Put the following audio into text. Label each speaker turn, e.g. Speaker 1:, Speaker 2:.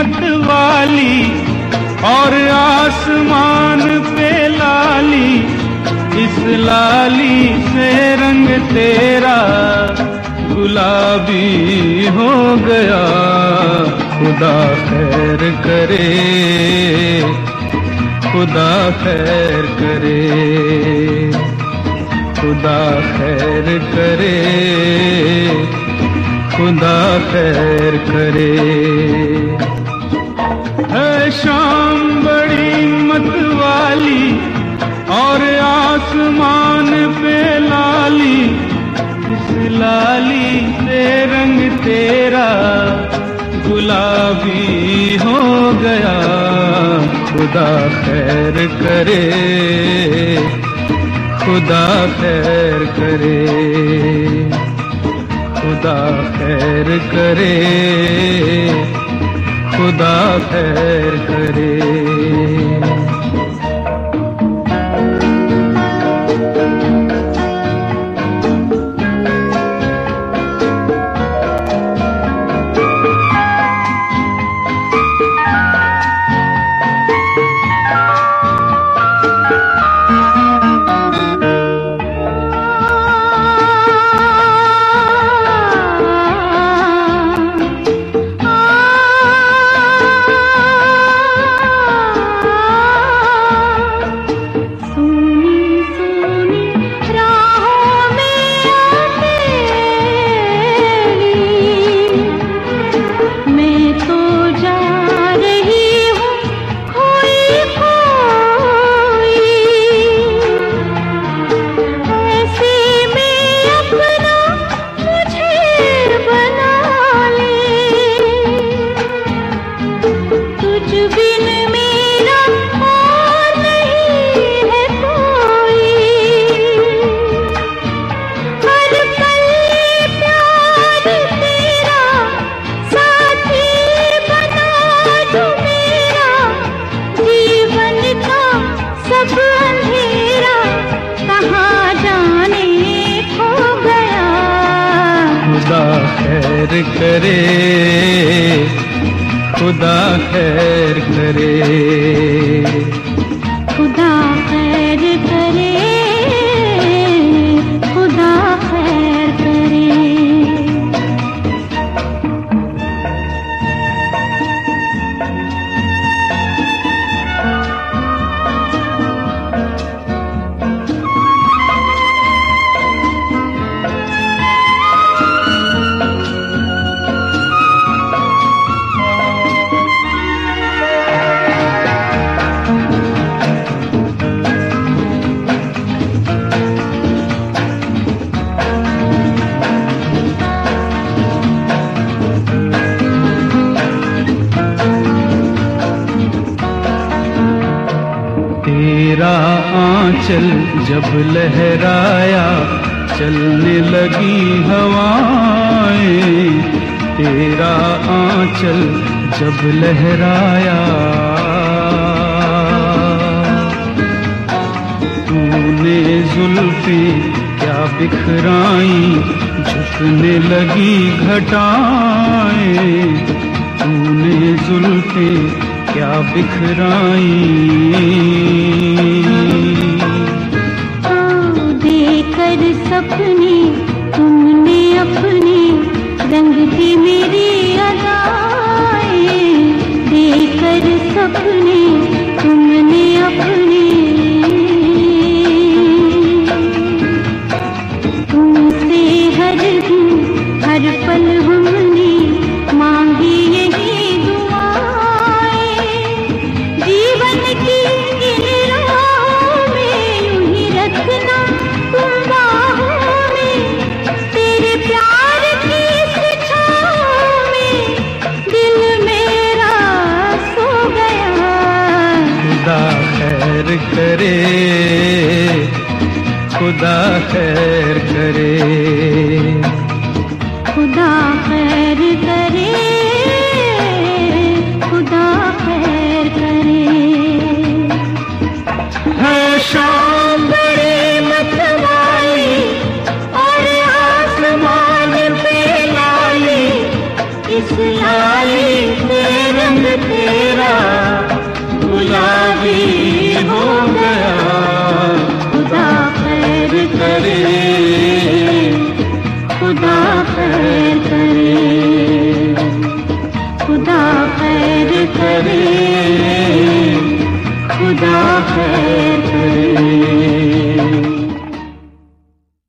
Speaker 1: मत वाली और आसमान पे लाली, इस लाली से रंग तेरा गुलाबी हो गया। खुदा खैर करे, खुदा खैर करे, खुदा खैर करे, खुदा खैर करे। है शाम बड़ी मत वाली और आसमान पे लाली, इस लाली से रंग तेरा गुलाबी हो गया। खुदा खैर करे, खुदा खैर करे, खुदा खैर करे, खुदा खैर करे। खुदा खैर करे, खुदा खैर करे,
Speaker 2: खुदा खैर करे, खुदा खैर करे।
Speaker 1: तेरा आंचल जब लहराया, चलने लगी हवाएं। तेरा आंचल जब लहराया, तूने जुल्फे क्या बिखराई, झुकने लगी घटाएं। तूने जुल्फे क्या बिखराई।
Speaker 2: देकर सपने तुमने अपने, रंग दी मेरी अदाएं। देकर सपने तुमने अपने, तुमसे हर दिन हर पल हमने मांगी यही दुआएं। जीवन की इन राहों में यूं ही रखना तुम बाहों में। तेरे प्यार की इस छाँव में दिल मेरा सो गया।
Speaker 1: खुदा खैर करे, खुदा खैर करे,
Speaker 2: खुदा खैर करे, खुदा खैर करे।
Speaker 1: है शाम बड़ी मत वाली
Speaker 2: और आसमान पे लाली,
Speaker 1: इस लाली से रंग तेरा गुलाब